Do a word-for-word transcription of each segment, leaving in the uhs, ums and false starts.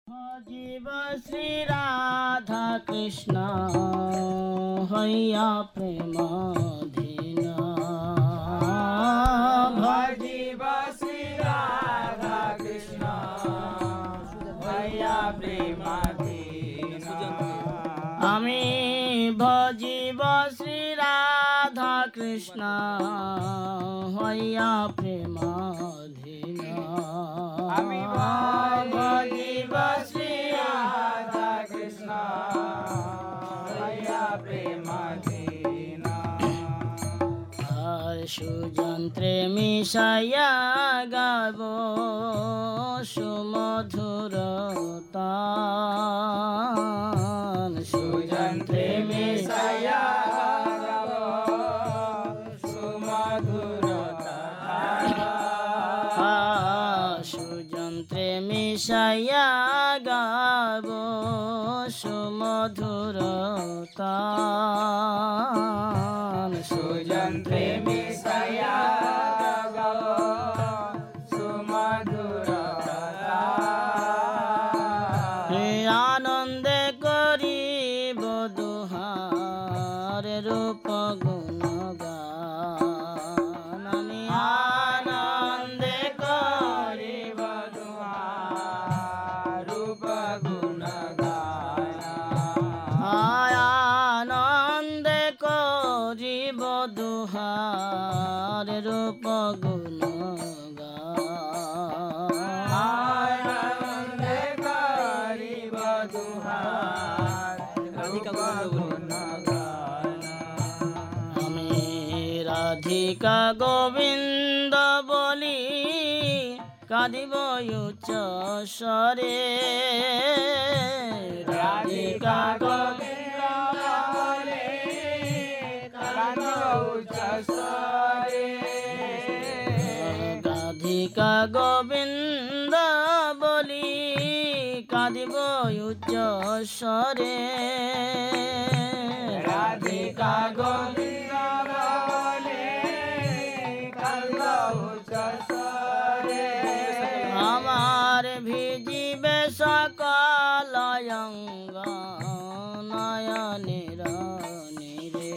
জীব শ্রী রাধা কৃষ্ণ হইয়া প্রেম ধীন ভজিব শ্রী রাধা কৃষ্ণ হইয়া প্রেমাধীন। আমি ভজিব শ্রী রাধা কৃষ্ণ হইয়া প্রেম ধীন আমি ভজিব শ্রী রাধা কৃষ্ণ হইয়া প্রেমাধীন। আর সুযন্ত্রে মিশাইয়া গাব সুমধুর তান সুযন্ত্রে মিশাইয়া গাব সুমধুর তান। সুযন্ত্রে মিশাইয়া গাব সুমধুর তান সুযন্ত্রে মিশাইয়া গাব সুমধুর তান। আনন্দে করিব দুহার রূপ গুণ গান আমি আনন্দে করিব দুহার রূপ গুণ গান। আনন্দে করিব দুহার রূপ গুণ গান আনন্দে করিব দুহার রূপ গুণ গান। আমি রাধিকা গোবিন্দ বলি কাঁদিব উচ্চ স্বরে রাধিকা গোবিন্দ বলে কান্দ উচ্চ স্বরে। রাধিকা গোবিন্দ বলি কাঁদিব উচ্চ স্বরে রাধিকা গোবিন্দ বলে কান্দ উচ্চ স্বরে। আমার ভিজিবে সকল অঙ্গ নয়নের নীরে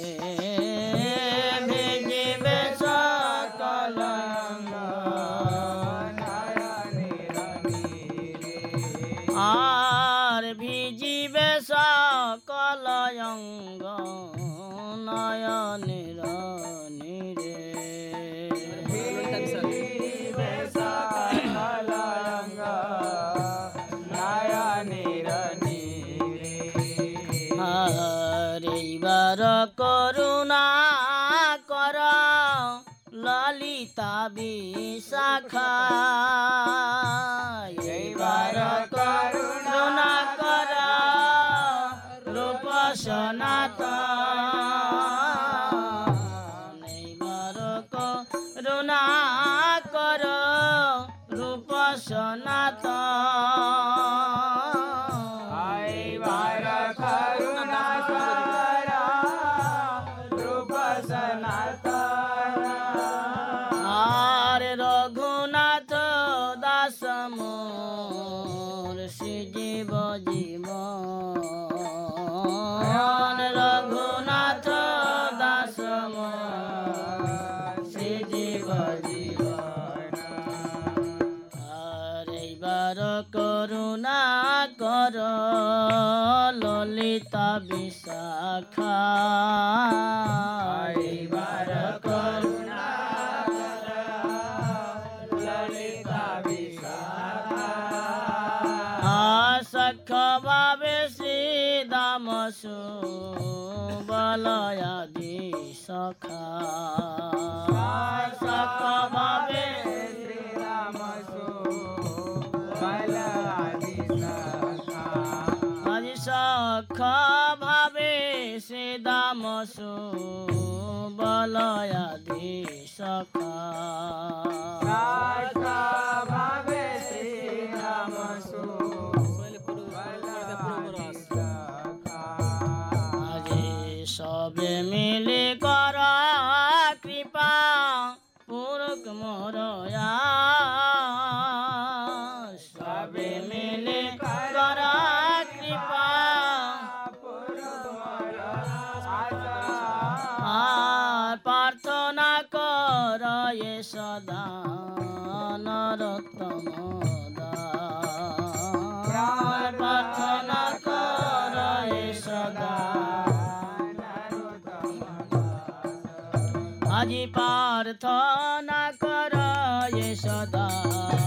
ভিজিবে সকল অঙ্গ নয়নের নীরে। আর ভিজিবে সকল অঙ্গ নয়নের নীরে ভিজিবে সকল অঙ্গ নয়নের নীরে। আর এইবার করুণা কর ললিতা বিশাখা এইবার করুণা কর রূপ সনাতন এইবার করুণা কর রূপ সনাতন আইবার করুণা কর রূপ সনাতন। আর রঘুনাথ দাস মোর শ্রীজীব জীব রঘুনাথ দাস মোর শ্রীজীব জীবন। আর এইবার করুণা কর ললিতা বিশাখা আইবার করুণা কর ললিতা বিশাখা। সখ ভাবে শ্রী দাম সুবলয়াদি সখা সখ ভাবে শ্রীরাম সুবলাদি সখা। আদি সখ ভাবে শ্রী দাম সুবলয়াদি সখা সখা ভাবে শ্রীরাম সুবলাদি সখা। আজি সবে মিলে কর কৃপা পুরক মোর সবে মিলে ये सदा नरोत्तम दास प्रार्थना कर ये सदा আজি प्रार्थना कर ये सदा